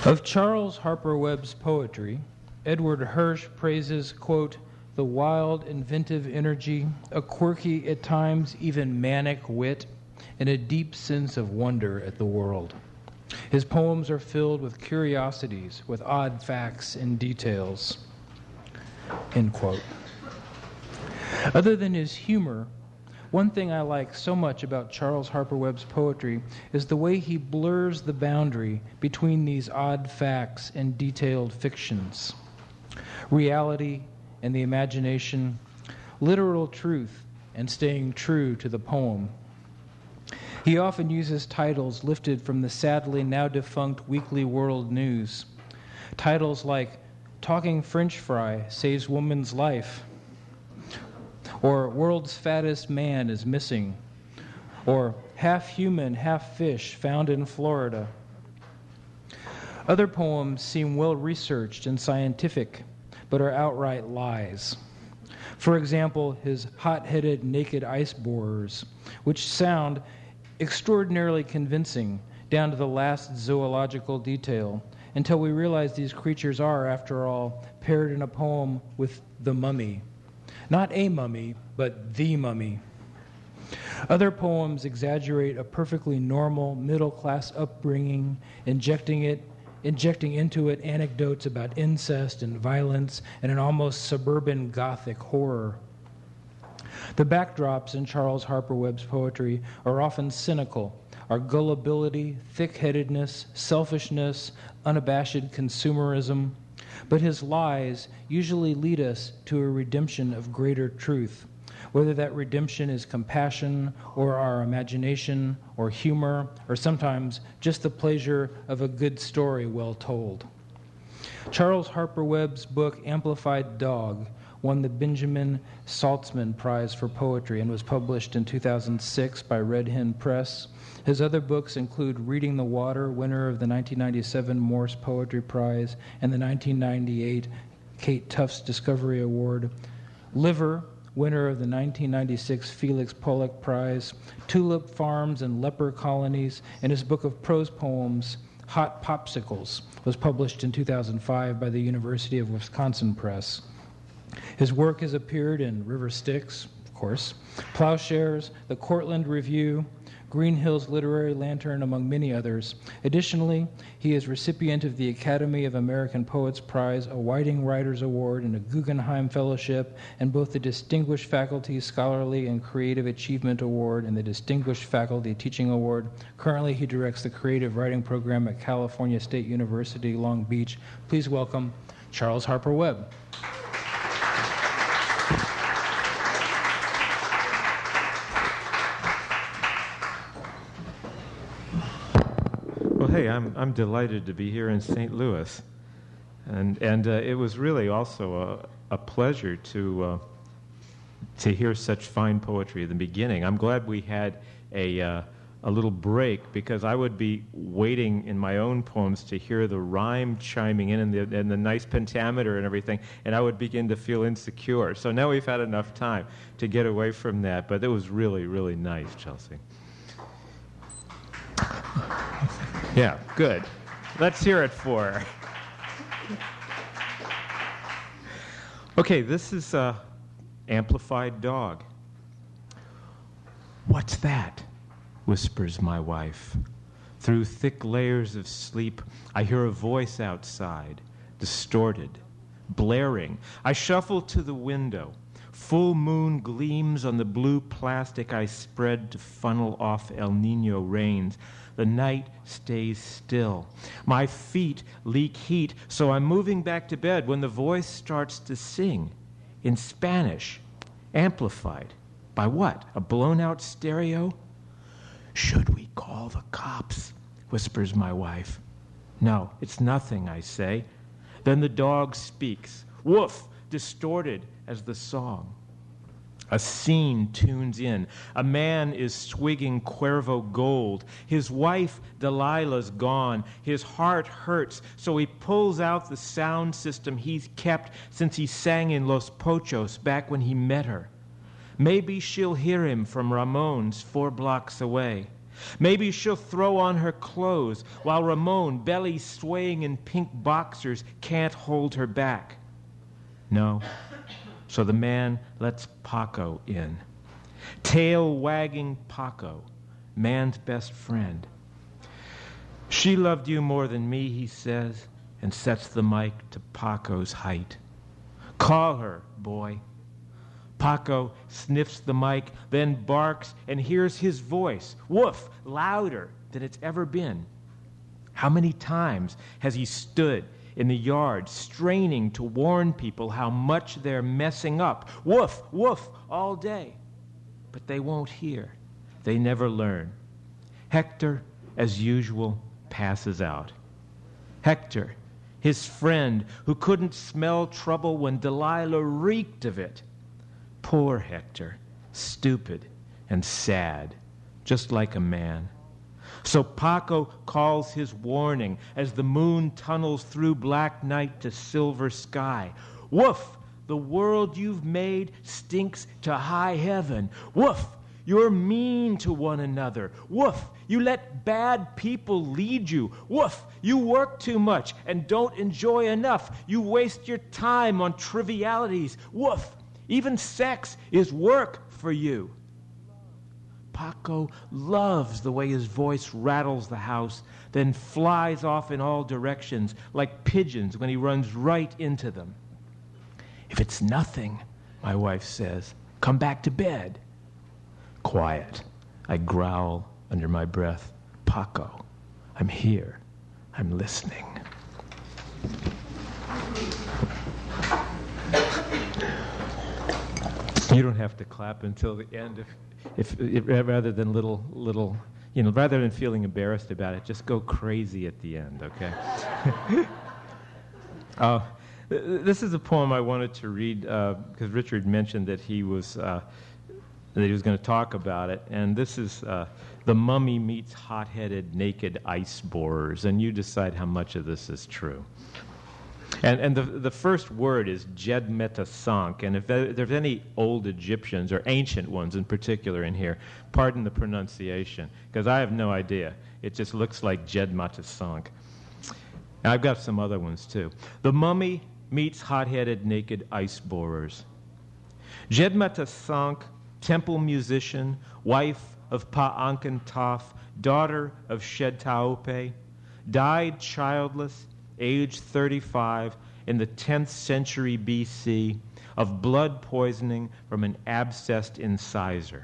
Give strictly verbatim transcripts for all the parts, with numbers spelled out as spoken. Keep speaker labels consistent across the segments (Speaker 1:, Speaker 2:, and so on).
Speaker 1: Of Charles Harper Webb's poetry, Edward Hirsch praises, quote, the wild, inventive energy, a quirky, at times even manic wit, and a deep sense of wonder at the world. His poems are filled with curiosities, with odd facts and details, end quote. Other than his humor, one thing I like so much about Charles Harper Webb's poetry is the way he blurs the boundary between these odd facts and detailed fictions. Reality and the imagination, literal truth and staying true to the poem. He often uses titles lifted from the sadly now defunct Weekly World News. Titles like Talking French Fry Saves Woman's Life, or World's Fattest Man is Missing, or Half Human, Half Fish Found in Florida. Other poems seem well-researched and scientific, but are outright lies. For example, his hot-headed naked ice borers, which sound extraordinarily convincing down to the last zoological detail, until we realize these creatures are, after all, paired in a poem with the mummy. Not a mummy, but the mummy. Other poems exaggerate a perfectly normal middle-class upbringing, injecting it, injecting into it anecdotes about incest and violence and an almost suburban Gothic horror. The backdrops in Charles Harper Webb's poetry are often cynical. Our gullibility, thick-headedness, selfishness, unabashed consumerism. But his lies usually lead us to a redemption of greater truth, whether that redemption is compassion or our imagination or humor or sometimes just the pleasure of a good story well told. Charles Harper Webb's book Amplified Dog won the Benjamin Saltzman Prize for Poetry and was published in two thousand six by Red Hen Press. His other books include Reading the Water, winner of the nineteen ninety-seven Morse Poetry Prize and the nineteen ninety-eight Kate Tufts Discovery Award, Liver, winner of the nineteen ninety-six Felix Pollock Prize, Tulip Farms and Leper Colonies, and his book of prose poems, Hot Popsicles, was published in two thousand five by the University of Wisconsin Press. His work has appeared in River Styx, of course, Plowshares, the Cortland Review, Green Hills Literary Lantern, among many others. Additionally, he is recipient of the Academy of American Poets Prize, a Whiting Writers Award, and a Guggenheim Fellowship, and both the Distinguished Faculty Scholarly and Creative Achievement Award and the Distinguished Faculty Teaching Award. Currently, he directs the Creative Writing Program at California State University, Long Beach. Please welcome Charles Harper Webb.
Speaker 2: Hey, I'm I'm delighted to be here in Saint Louis, and and uh, it was really also a, a pleasure to uh, to hear such fine poetry at the beginning. I'm glad we had a uh, a little break because I would be waiting in my own poems to hear the rhyme chiming in and the and the nice pentameter and everything, and I would begin to feel insecure. So now we've had enough time to get away from that, but it was really really nice, Chelsea. Yeah, good. Let's hear it for her. Okay, this is uh, Amplified Dog. What's that? Whispers my wife. Through thick layers of sleep, I hear a voice outside, distorted, blaring. I shuffle to the window. Full moon gleams on the blue plastic I spread to funnel off El Nino rains. The night stays still. My feet leak heat, so I'm moving back to bed when the voice starts to sing in Spanish, amplified. By what? A blown-out stereo? Should we call the cops? Whispers my wife. No, it's nothing, I say. Then the dog speaks. Woof, distorted as the song. A scene tunes in. A man is swigging Cuervo Gold. His wife, Delilah's gone. His heart hurts, so he pulls out the sound system he's kept since he sang in Los Pochos back when he met her. Maybe she'll hear him from Ramon's four blocks away. Maybe she'll throw on her clothes while Ramon, belly swaying in pink boxers, can't hold her back. No. So the man lets Paco in. Tail-wagging Paco, man's best friend. She loved you more than me, he says, and sets the mic to Paco's height. Call her, boy. Paco sniffs the mic, then barks and hears his voice, woof, louder than it's ever been. How many times has he stood in the yard straining to warn people how much they're messing up? Woof, woof, all day. But they won't hear. They never learn. Hector, as usual, passes out. Hector, his friend who couldn't smell trouble when Delilah reeked of it. Poor Hector, stupid and sad, just like a man. So Paco calls his warning as the moon tunnels through black night to silver sky. Woof, the world you've made stinks to high heaven. Woof, you're mean to one another. Woof, you let bad people lead you. Woof, you work too much and don't enjoy enough. You waste your time on trivialities. Woof, even sex is work for you. Paco loves the way his voice rattles the house, then flies off in all directions like pigeons when he runs right into them. If it's nothing, my wife says, come back to bed. Quiet. I growl under my breath. Paco, I'm here. I'm listening. You don't have to clap until the end if, if, if rather than little, little, you know, rather than feeling embarrassed about it, just go crazy at the end, okay? uh, this is a poem I wanted to read because uh, Richard mentioned that he was uh, that he was going to talk about it, and this is uh, The Mummy Meets Hot-Headed Naked Ice Borers, and you decide how much of this is true. And, and the, the first word is Jedmetasank, and if there, there's any old Egyptians, or ancient ones in particular in here, pardon the pronunciation, because I have no idea. It just looks like Jedmetasank. And I've got some other ones too. The Mummy Meets Hot-Headed Naked Ice Borers. Jedmetasank, temple musician, wife of Pa-Ankh-Toph, daughter of Shed-Taope, died childless, age thirty-five, in the tenth century B C, of blood poisoning from an abscessed incisor.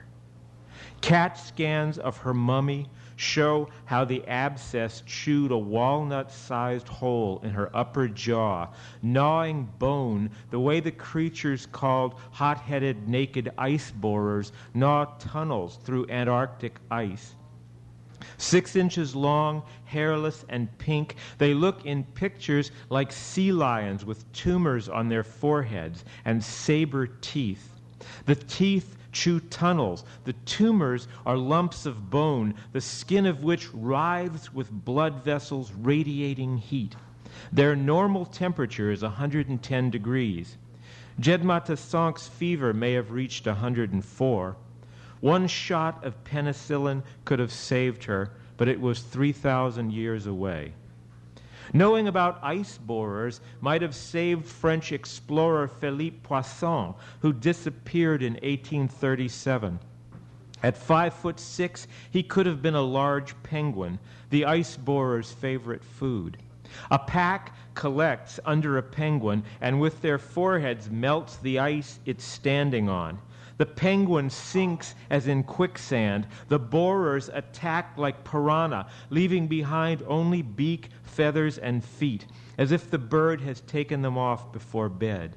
Speaker 2: CAT scans of her mummy show how the abscess chewed a walnut-sized hole in her upper jaw, gnawing bone the way the creatures called hot-headed naked ice borers gnaw tunnels through Antarctic ice. Six inches long, hairless, and pink, they look in pictures like sea lions with tumors on their foreheads and saber teeth. The teeth chew tunnels. The tumors are lumps of bone, the skin of which writhes with blood vessels radiating heat. Their normal temperature is one hundred ten degrees. Jedmetasank's fever may have reached one hundred four. One shot of penicillin could have saved her, but it was three thousand years away. Knowing about ice borers might have saved French explorer Philippe Poisson, who disappeared in eighteen thirty-seven. At five foot six, he could have been a large penguin, the ice borer's favorite food. A pack collects under a penguin and with their foreheads melts the ice it's standing on. The penguin sinks as in quicksand. The borers attack like piranha, leaving behind only beak, feathers, and feet, as if the bird has taken them off before bed.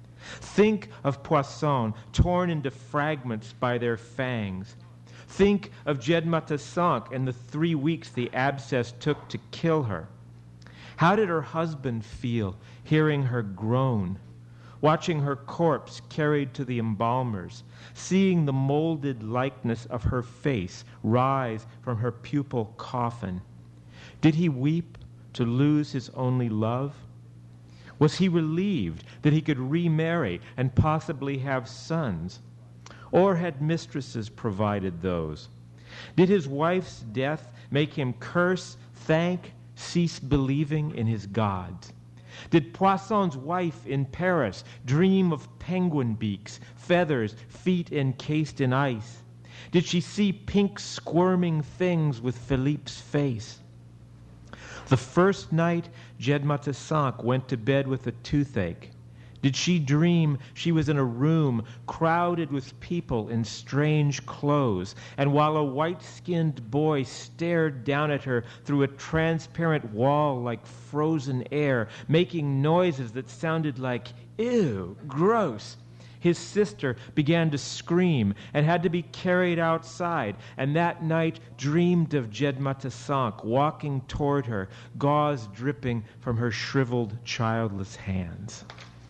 Speaker 2: Think of Poisson torn into fragments by their fangs. Think of Jedmetasank and the three weeks the abscess took to kill her. How did her husband feel hearing her groan? Watching her corpse carried to the embalmers, seeing the molded likeness of her face rise from her pupil coffin. Did he weep to lose his only love? Was he relieved that he could remarry and possibly have sons? Or had mistresses provided those? Did his wife's death make him curse, thank, cease believing in his gods? Did Poisson's wife in Paris dream of penguin beaks, feathers, feet encased in ice? Did she see pink squirming things with Philippe's face? The first night Jed Matassank went to bed with a toothache, did she dream she was in a room crowded with people in strange clothes, and while a white-skinned boy stared down at her through a transparent wall like frozen air, making noises that sounded like, ew, gross, his sister began to scream and had to be carried outside, and that night dreamed of Jed Matassank walking toward her, gauze dripping from her shriveled, childless hands.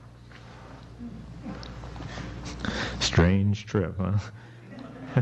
Speaker 2: Strange trip, huh?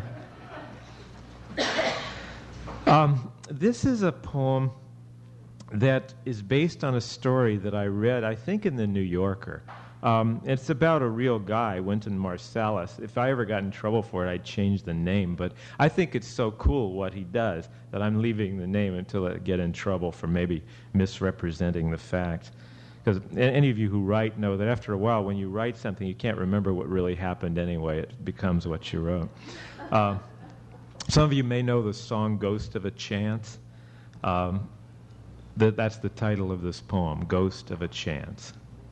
Speaker 2: um, this is a poem that is based on a story that I read, I think, in the New Yorker. Um, it's about a real guy, Wynton Marsalis. If I ever got in trouble for it, I'd change the name. But I think it's so cool what he does that I'm leaving the name until I get in trouble for maybe misrepresenting the fact. Because any of you who write know that after a while, when you write something, you can't remember what really happened anyway. It becomes what you wrote. Uh, some of you may know the song Ghost of a Chance. Um, that, that's the title of this poem, Ghost of a Chance.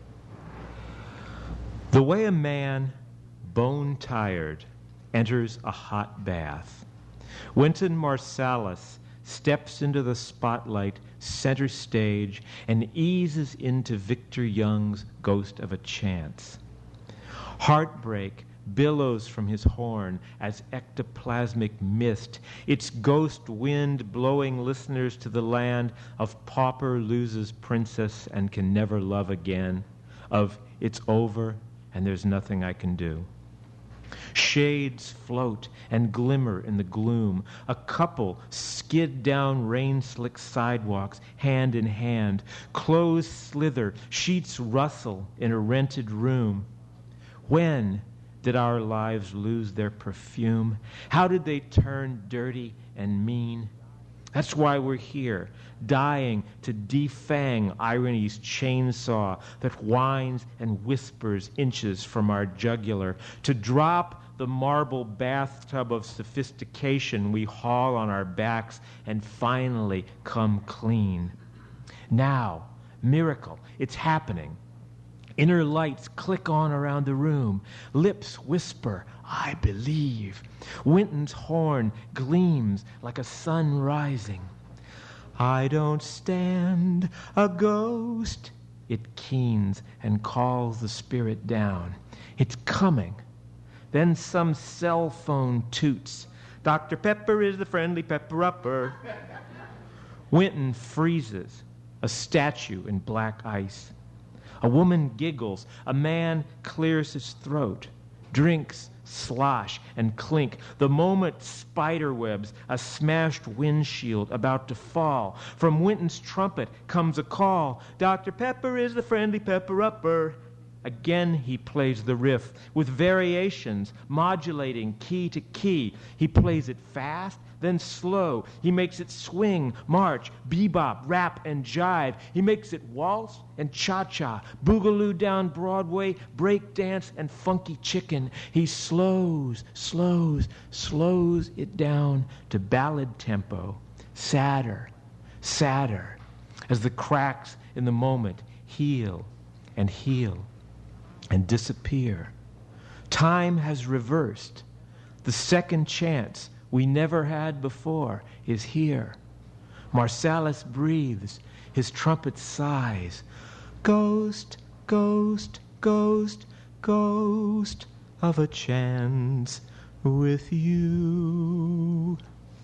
Speaker 2: The way a man, bone-tired, enters a hot bath, Wynton Marsalis steps into the spotlight, center stage, and eases into Victor Young's Ghost of a Chance. Heartbreak billows from his horn as ectoplasmic mist, its ghost wind blowing listeners to the land of pauper loses princess and can never love again, of it's over and there's nothing I can do. Shades float and glimmer in the gloom. A couple skid down rain-slick sidewalks, hand in hand. Clothes slither, sheets rustle in a rented room. When did our lives lose their perfume? How did they turn dirty and mean? That's why we're here, dying to defang irony's chainsaw that whines and whispers inches from our jugular, to drop the marble bathtub of sophistication we haul on our backs and finally come clean. Now, miracle, it's happening. Inner lights click on around the room. Lips whisper, I believe. Wynton's horn gleams like a sun rising. I don't stand a ghost. It keens and calls the spirit down. It's coming. Then some cell phone toots. Doctor Pepper is the friendly pepper-upper. Wynton freezes, a statue in black ice. A woman giggles. A man clears his throat. Drinks slosh and clink. The moment spiderwebs, a smashed windshield about to fall. From Wynton's trumpet comes a call. Doctor Pepper is the friendly pepper-upper. Again he plays the riff with variations, modulating key to key. He plays it fast, then slow. He makes it swing, march, bebop, rap, and jive. He makes it waltz and cha-cha, boogaloo down Broadway, break dance, and funky chicken. He slows, slows, slows it down to ballad tempo, sadder, sadder, as the cracks in the moment heal and heal and disappear. Time has reversed. The second chance we never had before is here. Marsalis breathes. His trumpet sighs. Ghost, ghost, ghost, ghost of a chance with you.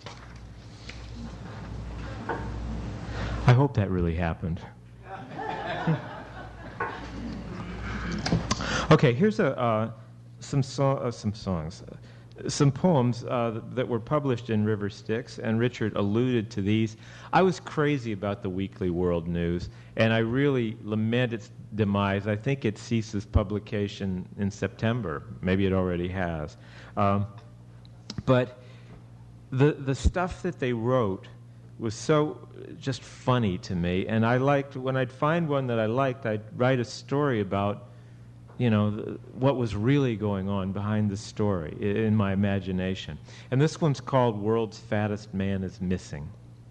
Speaker 2: I hope that really happened. Okay, here's a uh, some so- uh, some songs, uh, some poems uh, that were published in River Styx, and Richard alluded to these. I was crazy about the Weekly World News, and I really lament its demise. I think it ceases publication in September. Maybe it already has. Um, but the, the stuff that they wrote was so just funny to me, and I liked, when I'd find one that I liked, I'd write a story about, you know, the, what was really going on behind the story in, in my imagination. And this one's called World's Fattest Man is Missing.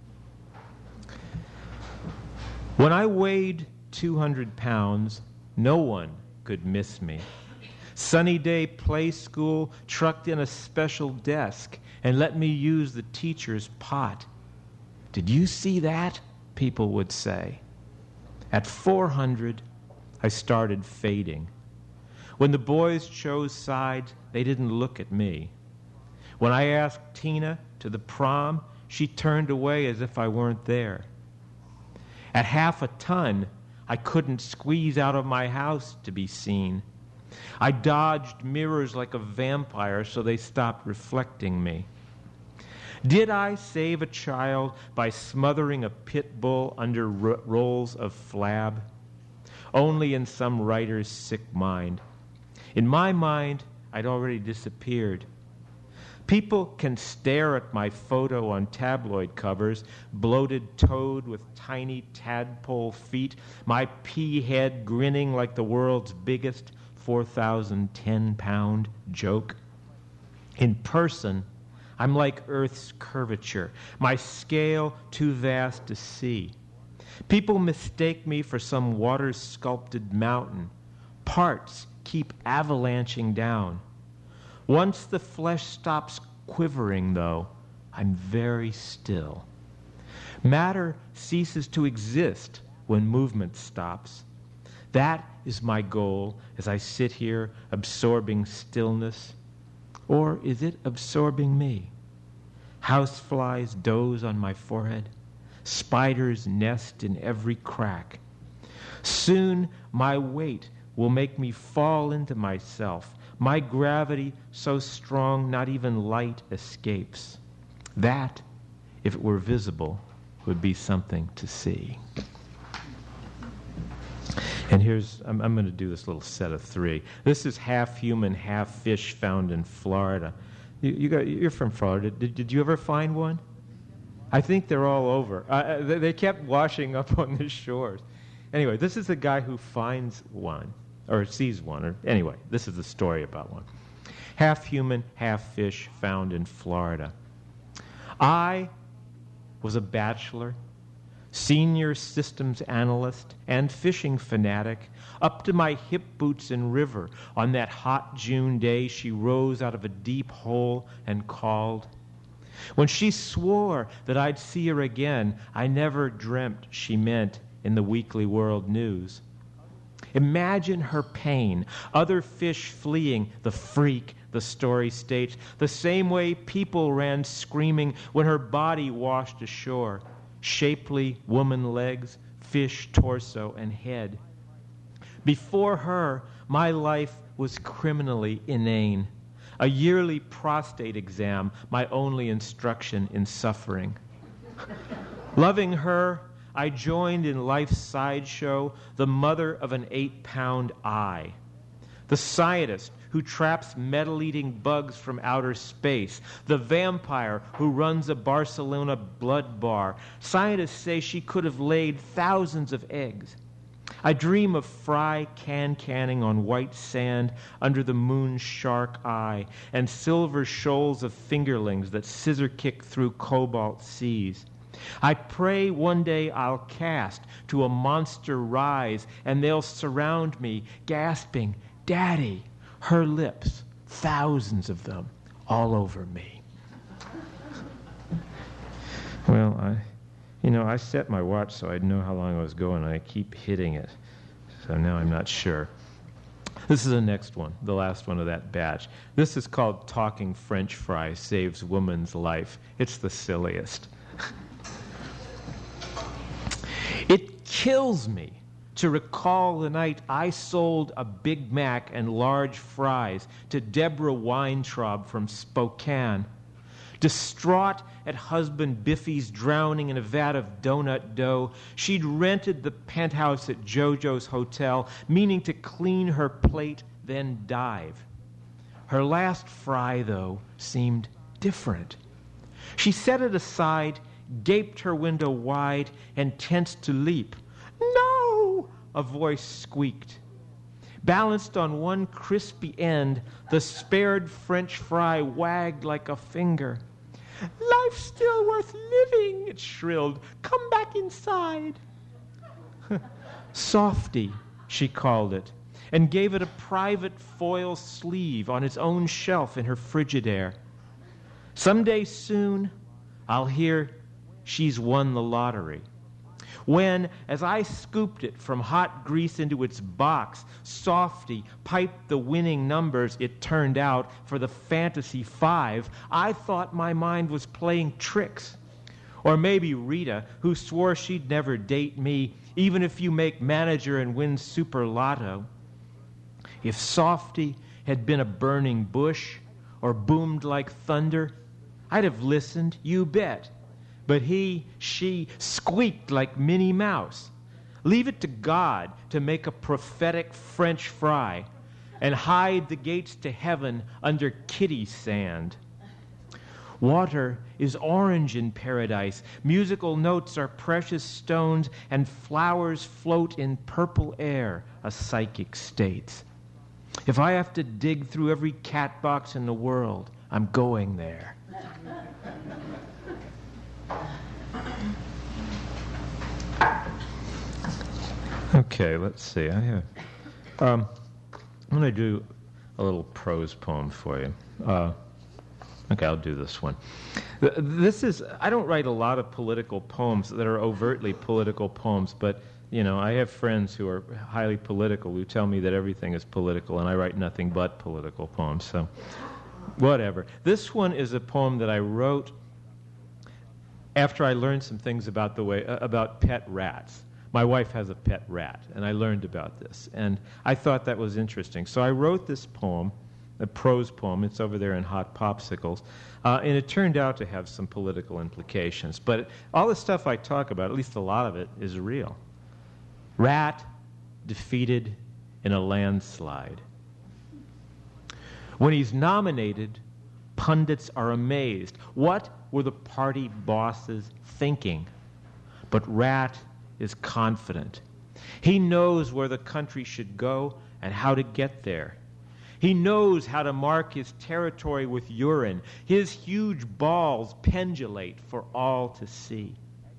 Speaker 2: When I weighed two hundred pounds, no one could miss me. Sunny day play school trucked in a special desk and let me use the teacher's pot. Did you see that? People would say. At four hundred, I started fading. When the boys chose sides, they didn't look at me. When I asked Tina to the prom, she turned away as if I weren't there. At half a ton, I couldn't squeeze out of my house to be seen. I dodged mirrors like a vampire so they stopped reflecting me. Did I save a child by smothering a pit bull under ro- rolls of flab? Only in some writer's sick mind. In my mind, I'd already disappeared. People can stare at my photo on tabloid covers, bloated toad with tiny tadpole feet, my pea head grinning like the world's biggest four thousand ten pound joke. In person, I'm like Earth's curvature, my scale too vast to see. People mistake me for some water-sculpted mountain. Parts keep avalanching down. Once the flesh stops quivering, though, I'm very still. Matter ceases to exist when movement stops. That is my goal as I sit here absorbing stillness. Or is it absorbing me? Houseflies doze on my forehead. Spiders nest in every crack. Soon my weight will make me fall into myself. My gravity so strong not even light escapes. That, if it were visible, would be something to see. And here's, I'm, I'm going to do this little set of three. This is half human, half fish found in Florida. You, you got, you're from Florida. Did, did you ever find one? I think they're all over. Uh, they, they kept washing up on the shores. Anyway, this is a guy who finds one, or sees one, or anyway, this is the story about one. Half human, half fish found in Florida. I was a bachelor, senior systems analyst, and fishing fanatic, up to my hip boots in river. On that hot June day, she rose out of a deep hole and called. When she swore that I'd see her again, I never dreamt she meant in the Weekly World News. Imagine her pain, other fish fleeing, the freak, the story states, the same way people ran screaming when her body washed ashore. Shapely woman legs, fish torso and head. Before her, my life was criminally inane. A yearly prostate exam, my only instruction in suffering. Loving her, I joined in life's sideshow the mother of an eight-pound eye. The scientist who traps metal-eating bugs from outer space. The vampire who runs a Barcelona blood bar. Scientists say she could have laid thousands of eggs. I dream of fry can-canning on white sand under the moon's shark eye and silver shoals of fingerlings that scissor-kick through cobalt seas. I pray one day I'll cast to a monster rise and they'll surround me, gasping, "Daddy!" Her lips, thousands of them, all over me. Well, I, you know, I set my watch so I'd know how long I was going, and I keep hitting it. So now I'm not sure. This is the next one, the last one of that batch. This is called Talking French Fry Saves Woman's Life. It's the silliest. It kills me to recall the night I sold a Big Mac and large fries to Deborah Weintraub from Spokane. Distraught at husband Biffy's drowning in a vat of donut dough, she'd rented the penthouse at JoJo's Hotel, meaning to clean her plate, then dive. Her last fry, though, seemed different. She set it aside, gaped her window wide, and tensed to leap. "No!" a voice squeaked. Balanced on one crispy end, the spared French fry wagged like a finger. "Life's still worth living," it shrilled. "Come back inside." Softy, she called it, and gave it a private foil sleeve on its own shelf in her Frigidaire. Someday soon, I'll hear she's won the lottery. When, as I scooped it from hot grease into its box, Softy piped the winning numbers it turned out for the Fantasy Five, I thought my mind was playing tricks. Or maybe Rita, who swore she'd never date me, even if you make manager and win Super Lotto. If Softy had been a burning bush or boomed like thunder, I'd have listened, you bet. But he, she, squeaked like Minnie Mouse. Leave it to God to make a prophetic French fry and hide the gates to heaven under kitty sand. Water is orange in paradise. Musical notes are precious stones, and flowers float in purple air, a psychic states. If I have to dig through every cat box in the world, I'm going there. Okay, let's see. I have. Um, I'm going to do a little prose poem for you. Uh, okay, I'll do this one. This is. I don't write a lot of political poems that are overtly political poems, but you know, I have friends who are highly political who tell me that everything is political, and I write nothing but political poems. So, whatever. This one is a poem that I wrote after I learned some things about the way uh, about pet rats. My wife has a pet rat, and I learned about this, and I thought that was interesting. So I wrote this poem, a prose poem. It's over there in Hot Popsicles, uh, and it turned out to have some political implications. But all the stuff I talk about, at least a lot of it, is real. Rat defeated in a landslide. When he's nominated, pundits are amazed. What were the party bosses thinking? But Rat is confident. He knows where the country should go and how to get there. He knows how to mark his territory with urine. His huge balls pendulate for all to see.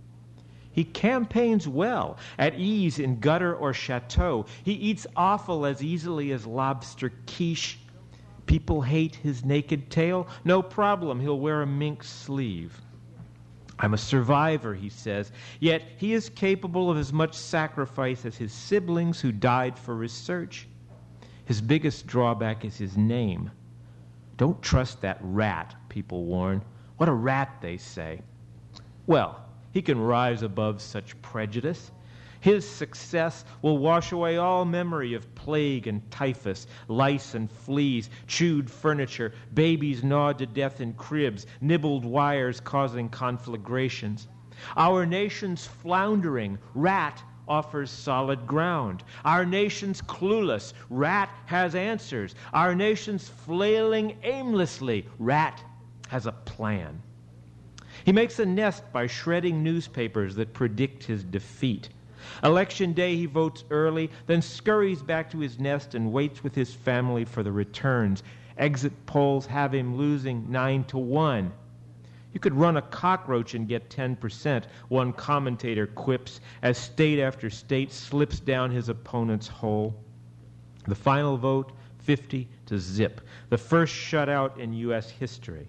Speaker 2: He campaigns well, at ease in gutter or chateau. He eats offal as easily as lobster quiche. People hate his naked tail. No problem, he'll wear a mink sleeve. I'm a survivor, he says, yet he is capable of as much sacrifice as his siblings who died for research. His biggest drawback is his name. Don't trust that rat, people warn. What a rat, they say. Well, he can rise above such prejudice. His success will wash away all memory of plague and typhus, lice and fleas, chewed furniture, babies gnawed to death in cribs, nibbled wires causing conflagrations. Our nation's floundering, Rat offers solid ground. Our nation's clueless, Rat has answers. Our nation's flailing aimlessly, Rat has a plan. He makes a nest by shredding newspapers that predict his defeat. Election day, he votes early, then scurries back to his nest and waits with his family for the returns. Exit polls have him losing nine to one. You could run a cockroach and get ten percent, one commentator quips, as state after state slips down his opponent's hole. The final vote, fifty to zip, the first shutout in U S history.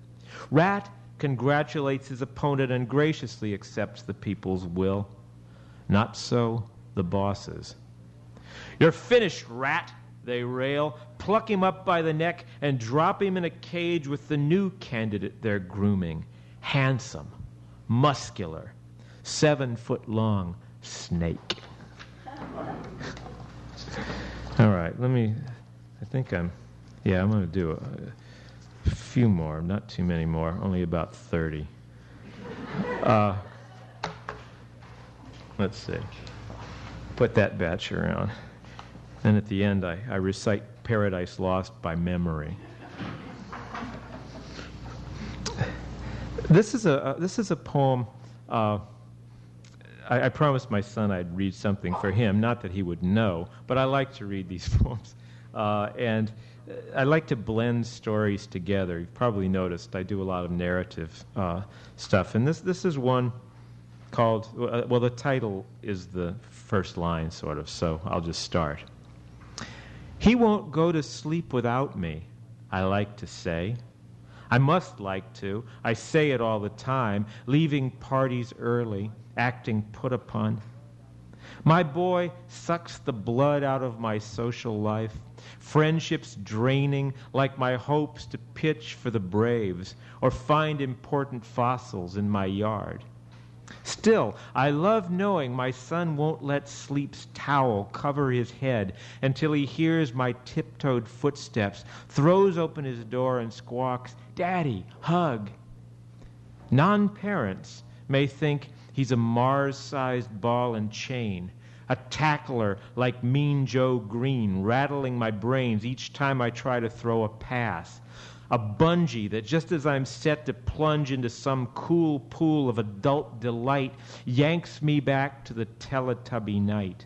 Speaker 2: Rat congratulates his opponent and graciously accepts the people's will. Not so the bosses. You're finished, Rat, they rail. Pluck him up by the neck and drop him in a cage with the new candidate they're grooming. Handsome, muscular, seven-foot-long snake. All right, let me, I think I'm, yeah, I'm going to do a, a few more, not too many more, only about thirty. Uh, Let's see. Put that batch around. And at the end, I, I recite Paradise Lost by memory. This is a uh, this is a poem. Uh, I, I promised my son I'd read something for him. Not that he would know, but I like to read these poems, uh, and I like to blend stories together. You've probably noticed I do a lot of narrative uh, stuff, and this this is one called. Uh, well, the title is the first line, sort of. So I'll just start. He won't go to sleep without me, I like to say. I must like to. I say it all the time, leaving parties early, acting put upon. My boy sucks the blood out of my social life, friendships draining like my hopes to pitch for the Braves or find important fossils in my yard. Still, I love knowing my son won't let sleep's towel cover his head until he hears my tiptoed footsteps, throws open his door and squawks, "Daddy, hug." Non-parents may think he's a Mars-sized ball and chain, a tackler like Mean Joe Green, rattling my brains each time I try to throw a pass. A bungee that just as I'm set to plunge into some cool pool of adult delight yanks me back to the Teletubby night.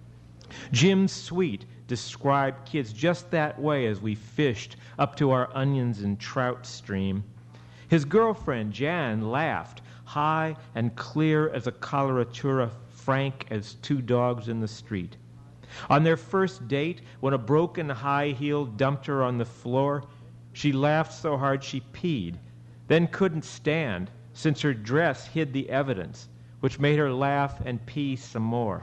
Speaker 2: Jim Sweet described kids just that way as we fished up to our onions and trout stream. His girlfriend, Jan, laughed, high and clear as a coloratura, frank as two dogs in the street. On their first date, when a broken high heel dumped her on the floor, she laughed so hard she peed, then couldn't stand, since her dress hid the evidence, which made her laugh and pee some more.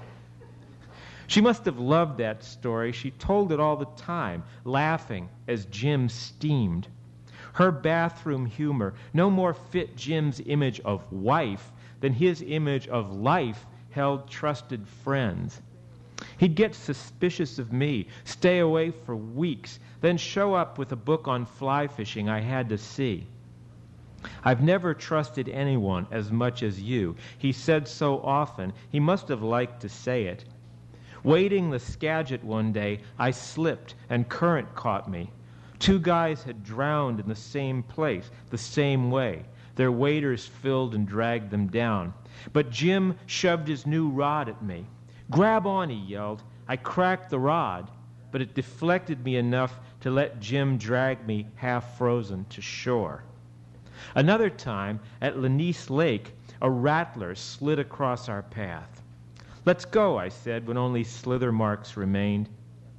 Speaker 2: She must have loved that story. She told it all the time, laughing as Jim steamed. Her bathroom humor no more fit Jim's image of wife than his image of life held trusted friends. He'd get suspicious of me, stay away for weeks, then show up with a book on fly fishing I had to see. I've never trusted anyone as much as you, he said so often, he must have liked to say it. Wading the Skagit one day, I slipped and current caught me. Two guys had drowned in the same place, the same way. Their waders filled and dragged them down. But Jim shoved his new rod at me. "Grab on," he yelled. I cracked the rod, but it deflected me enough to let Jim drag me half frozen to shore. Another time, at Lanice Lake, a rattler slid across our path. "Let's go," I said, when only slither marks remained.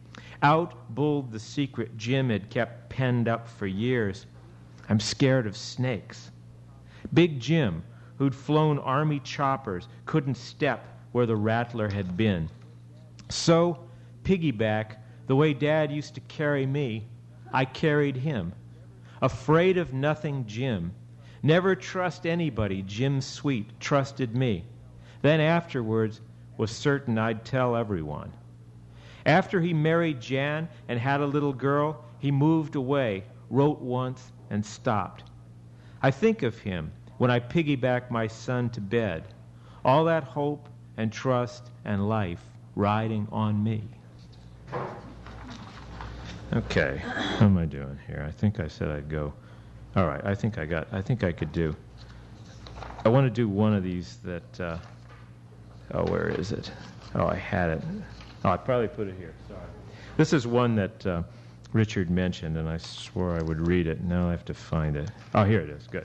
Speaker 2: Out bulled the secret Jim had kept penned up for years. I'm scared of snakes. Big Jim, who'd flown army choppers, couldn't step where the rattler had been. So, piggyback, the way Dad used to carry me, I carried him. Afraid of nothing Jim. Never trust anybody, Jim Sweet trusted me. Then afterwards was certain I'd tell everyone. After he married Jan and had a little girl, he moved away, wrote once, and stopped. I think of him when I piggyback my son to bed. All that hope and trust and life riding on me. Okay, how am I doing here? I think I said I'd go. All right, I think I got, I think I could do. I want to do one of these that, uh, oh, where is it? Oh, I had it. Oh, I probably put it here, sorry. This is one that uh, Richard mentioned, and I swore I would read it. Now I have to find it. Oh, here it is, good.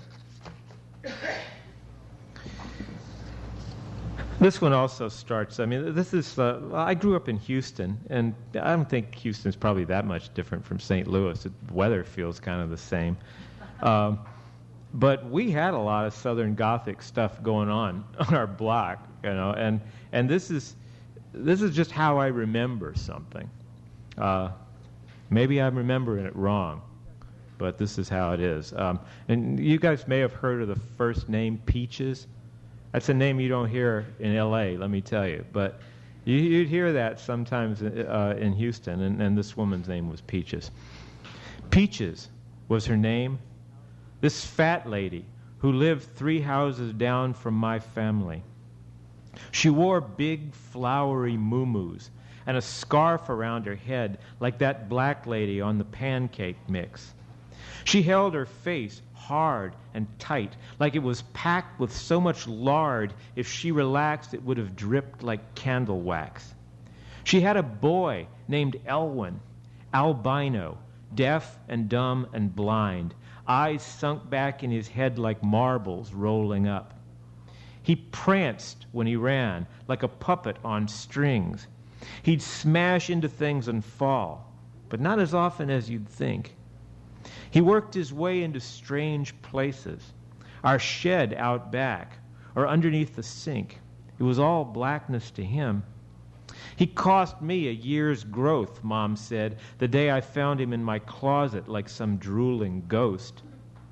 Speaker 2: This one also starts, I mean, this is, uh, I grew up in Houston, and I don't think Houston's probably that much different from Saint Louis. The weather feels kind of the same. Um, but we had a lot of Southern Gothic stuff going on on our block, you know, and, and this is this is just how I remember something. Uh, maybe I'm remembering it wrong, but this is how it is. Um, and you guys may have heard of the first name Peaches. That's a name you don't hear in L A, let me tell you. But you, you'd hear that sometimes uh, in Houston, and, and this woman's name was Peaches. Peaches was her name. This fat lady who lived three houses down from my family. She wore big, flowery muumuus and a scarf around her head like that black lady on the pancake mix. She held her face hard and tight, like it was packed with so much lard if she relaxed it would have dripped like candle wax. She had a boy named Elwyn, albino, deaf and dumb and blind, eyes sunk back in his head like marbles rolling up. He pranced when he ran, like a puppet on strings. He'd smash into things and fall, but not as often as you'd think. He worked his way into strange places, our shed out back, or underneath the sink. It was all blackness to him. He cost me a year's growth, Mom said, the day I found him in my closet like some drooling ghost.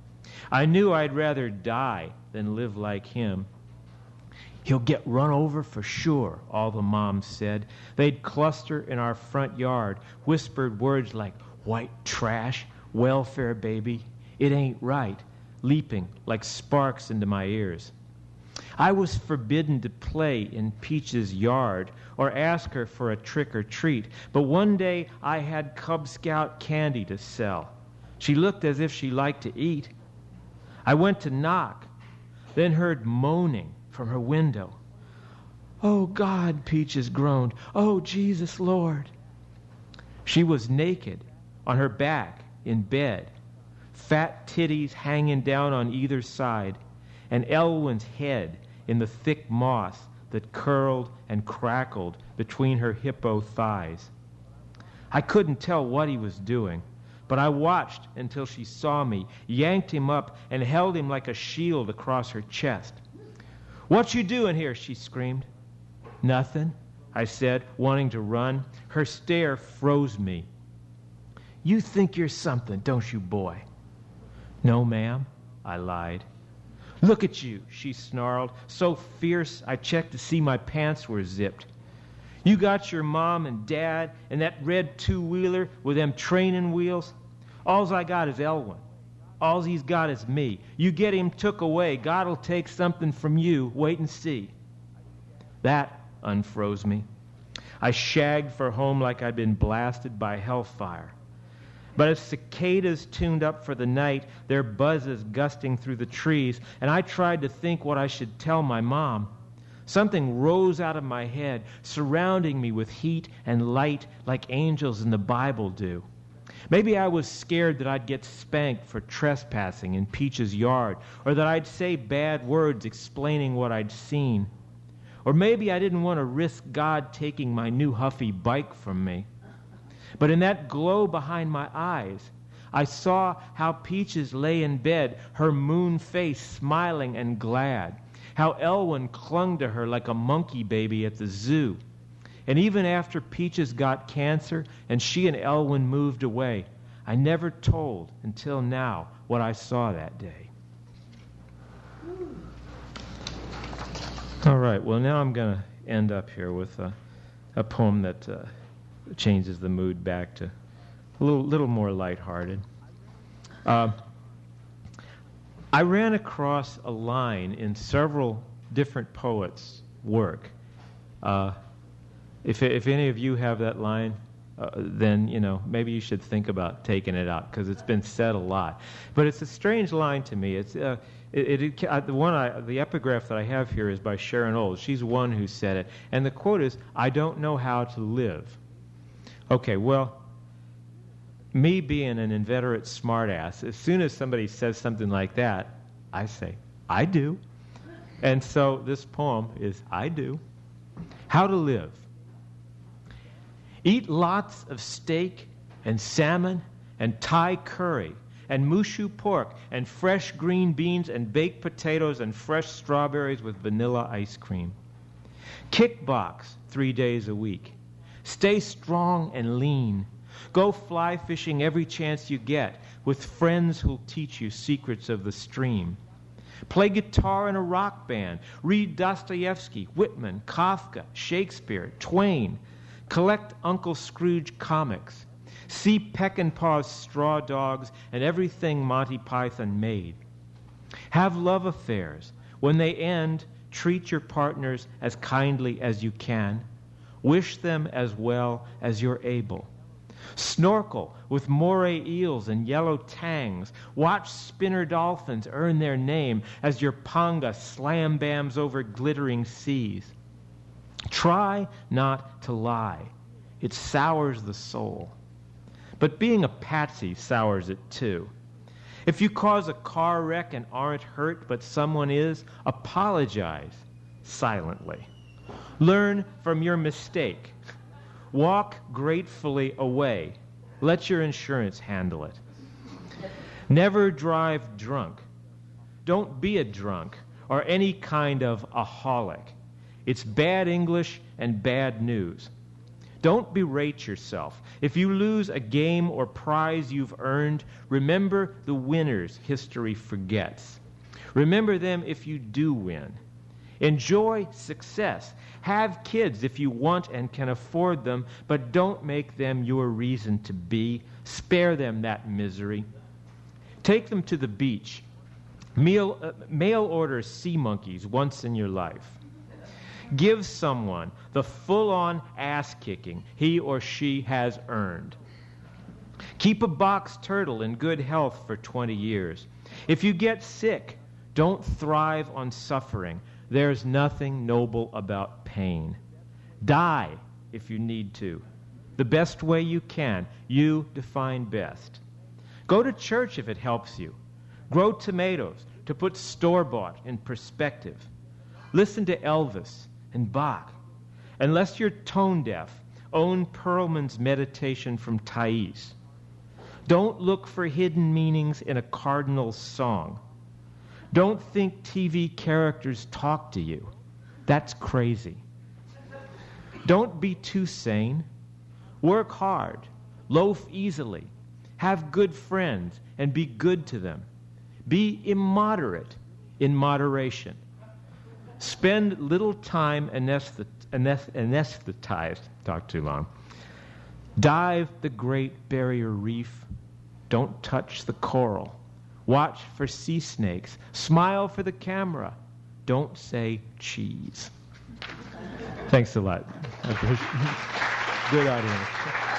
Speaker 2: I knew I'd rather die than live like him. He'll get run over for sure, all the moms said. They'd cluster in our front yard, whispered words like white trash, welfare baby, it ain't right, leaping like sparks into my ears. I was forbidden to play in Peach's yard or ask her for a trick or treat, but one day I had Cub Scout candy to sell. She looked as if she liked to eat. I went to knock, then heard moaning from her window. Oh, God, Peaches groaned. Oh, Jesus, Lord. She was naked, on her back, in bed, fat titties hanging down on either side, and Elwyn's head in the thick moss that curled and crackled between her hippo thighs. I couldn't tell what he was doing, but I watched until she saw me, yanked him up, and held him like a shield across her chest. What you doing here? She screamed. Nothing, I said, wanting to run. Her stare froze me. You think you're something, don't you, boy? No, ma'am, I lied. Look at you, she snarled, so fierce I checked to see my pants were zipped. You got your mom and dad and that red two-wheeler with them training wheels? All's I got is Elwyn. All's he's got is me. You get him took away, God'll take something from you. Wait and see. That unfroze me. I shagged for home like I'd been blasted by hellfire. But as cicadas tuned up for the night, their buzzes gusting through the trees, and I tried to think what I should tell my mom. Something rose out of my head, surrounding me with heat and light like angels in the Bible do. Maybe I was scared that I'd get spanked for trespassing in Peach's yard, or that I'd say bad words explaining what I'd seen. Or maybe I didn't want to risk God taking my new Huffy bike from me. But in that glow behind my eyes, I saw how Peaches lay in bed, her moon face smiling and glad, how Elwyn clung to her like a monkey baby at the zoo. And even after Peaches got cancer and she and Elwyn moved away, I never told until now what I saw that day. All right, well, now I'm going to end up here with a, a poem that uh, changes the mood back to a little, little more lighthearted. Uh, I ran across a line in several different poets' work. Uh, if, if any of you have that line, uh, then, you know, maybe you should think about taking it out, because it's been said a lot. But it's a strange line to me. It's uh, it, it, it, the one I, the epigraph that I have here is by Sharon Olds. She's one who said it. And the quote is, "I don't know how to live." Okay, well, me being an inveterate smartass, as soon as somebody says something like that, I say, I do. And so this poem is, I do. How to live. Eat lots of steak and salmon and Thai curry and mushu pork and fresh green beans and baked potatoes and fresh strawberries with vanilla ice cream. Kickbox three days a week. Stay strong and lean. Go fly fishing every chance you get with friends who'll teach you secrets of the stream. Play guitar in a rock band. Read Dostoevsky, Whitman, Kafka, Shakespeare, Twain. Collect Uncle Scrooge comics. See Peckinpah's Straw Dogs and everything Monty Python made. Have love affairs. When they end, treat your partners as kindly as you can. Wish them as well as you're able. Snorkel with moray eels and yellow tangs. Watch spinner dolphins earn their name as your panga slam-bams over glittering seas. Try not to lie. It sours the soul. But being a patsy sours it too. If you cause a car wreck and aren't hurt, but someone is, apologize silently. Learn from your mistake. Walk gratefully away. Let your insurance handle it. Never drive drunk. Don't be a drunk or any kind of aholic. It's bad English and bad news. Don't berate yourself. If you lose a game or prize you've earned, remember the winners history forgets. Remember them if you do win. Enjoy success. Have kids if you want and can afford them, but don't make them your reason to be. Spare them that misery. Take them to the beach. Meal, uh, mail order sea monkeys once in your life. Give someone the full-on ass-kicking he or she has earned. Keep a box turtle in good health for twenty years. If you get sick, don't thrive on suffering. There's nothing noble about pain. Die if you need to. The best way you can. You define best. Go to church if it helps you. Grow tomatoes to put store-bought in perspective. Listen to Elvis and Bach. Unless you're tone deaf, own Perlman's meditation from Thais. Don't look for hidden meanings in a cardinal's song. Don't think T V characters talk to you. That's crazy. Don't be too sane. Work hard. Loaf easily. Have good friends and be good to them. Be immoderate in moderation. Spend little time anesthet- anest- anesthetized. Talk too long. Dive the Great Barrier Reef. Don't touch the coral. Watch for sea snakes. Smile for the camera. Don't say cheese. Thanks a lot. Good audience.